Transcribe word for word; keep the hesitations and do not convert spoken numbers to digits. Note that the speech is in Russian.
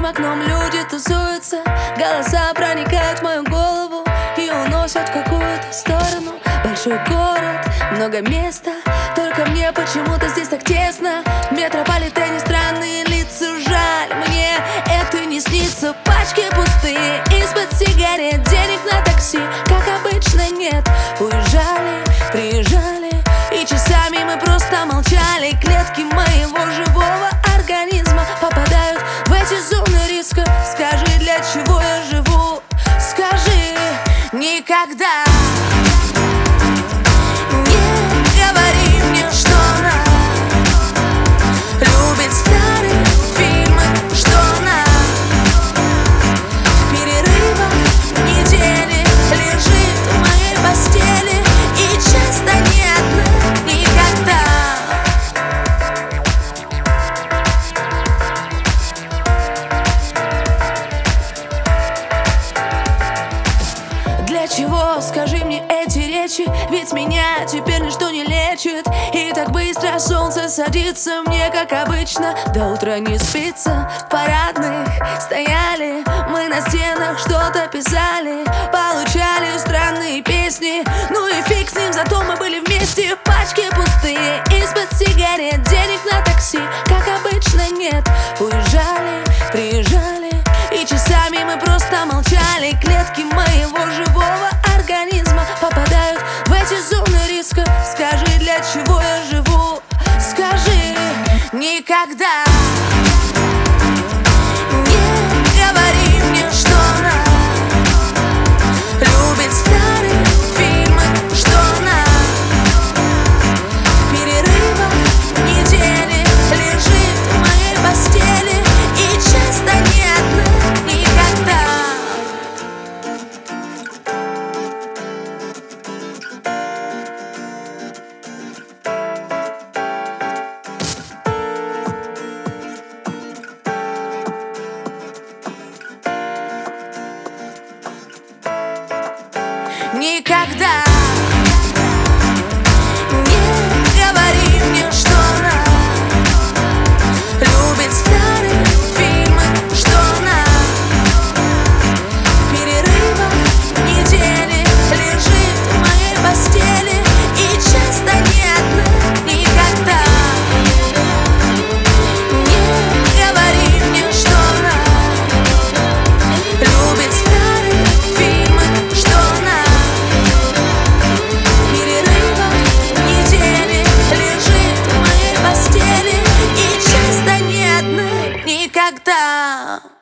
моим окном люди тусуются, голоса проникают в мою голову и уносят в какую-то сторону. Большой город, много места, только мне почему-то здесь так тесно. В метрополитене странные лица, жаль, мне это не снится. Пачки пустые, из-под сигарет, денег на такси, как обычно, нет. Уезжали, приезжали, и часами мы просто молчали. Клетки моего живого организма попадают в эти зоны риска. Скажи, для чего я живу? Скажи, никогда не говори мне, что она любит старые фильмы, что она в перерывах недели лежит в моей постели и часто не одна, никогда. Для чего, скажи мне, эти речи? Ведь меня теперь ничто не лечит. И так быстро солнце садится, мне, как обычно, до утра не спится. В парадных стояли, мы на стенах что-то писали, получали странные песни. Ну и фиг с ним, зато мы были вместе. Пачки пустые, из-под сигарет, денег на такси, как обычно, нет. Уезжали, приезжали, и часами мы просто молчали. Клетки моего живого организма попадают в эти зоны риска. Скажи, для чего я живу? Скажи, никогда не говори мне, что она любит старые фильмы, что она в перерывах недели лежит в моей постели и часто не одна, никогда. Никогда не говори мне, что она любит старые фильмы, что она в перерывах недели лежит в моей постели и часто не одна, никогда. Не говори мне, что она любит старые фильмы, что она никогда.